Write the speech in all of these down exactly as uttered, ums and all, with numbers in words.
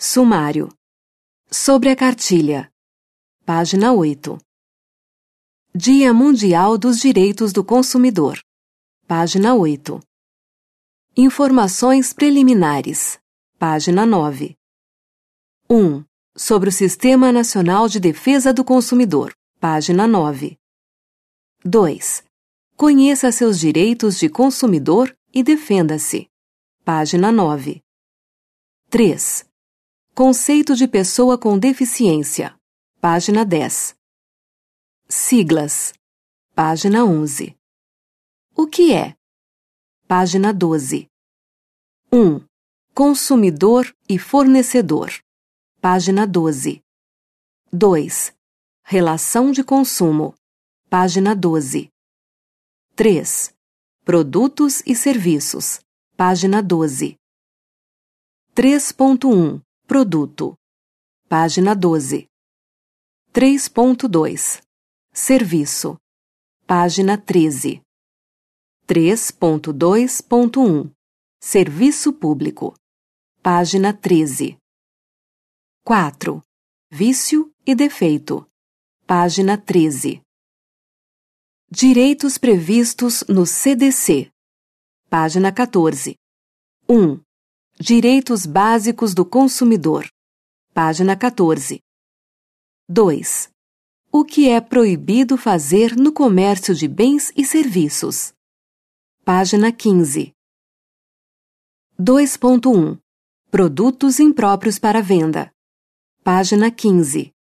Sumário. Sobre a cartilha. Página oito. Dia Mundial dos Direitos do Consumidor. Página oito. Informações preliminares. Página nove. um. Sobre o Sistema Nacional de Defesa do Consumidor. Página nove. dois. Conheça seus direitos de consumidor e defenda-se. Página nove. três. Conceito de pessoa com deficiência. Página dez. Siglas. Página onze. O que é? Página doze. um. Consumidor e fornecedor. Página doze. dois. Relação de consumo. Página doze. três. Produtos e serviços. Página doze. três ponto um. Produto. Página doze. três ponto dois. Serviço. Página treze. três ponto dois ponto um. Serviço público. Página treze. quatro. Vício e defeito. Página treze. Direitos previstos no C D C. Página quatorze. um. Direitos básicos do consumidor. Página quatorze. dois. O que é proibido fazer no comércio de bens e serviços. Página quinze. dois ponto um. Produtos impróprios para venda. Página quinze.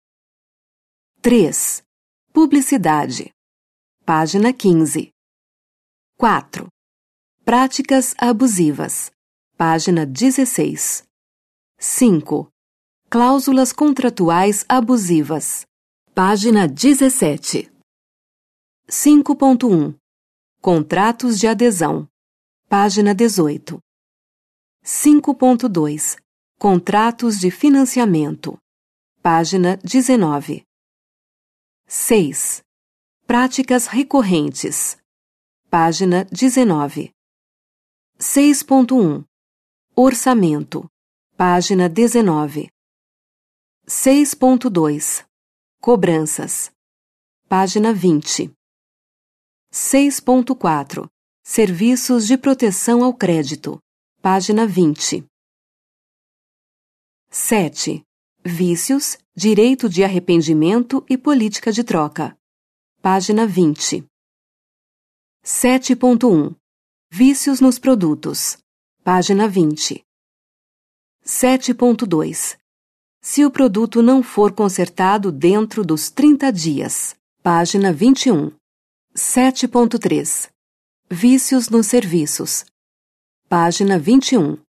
três. Publicidade. Página quinze. quatro. Práticas abusivas. Página dezesseis. cinco. Cláusulas contratuais abusivas. Página dezessete. cinco ponto um. Contratos de adesão. Página dezoito. cinco ponto dois. Contratos de financiamento. Página dezenove. seis. Práticas recorrentes. Página dezenove. seis ponto um. Orçamento. Página dezenove. seis ponto dois. Cobranças. Página vinte. seis ponto quatro. Serviços de proteção ao crédito. Página vinte. sete. Vícios, direito de arrependimento e política de troca. Página vinte. sete ponto um. Vícios nos produtos. Página vinte. sete ponto dois. Se o produto não for consertado dentro dos trinta dias. Página vinte e um. sete ponto três. Vícios nos serviços. Página vinte e um.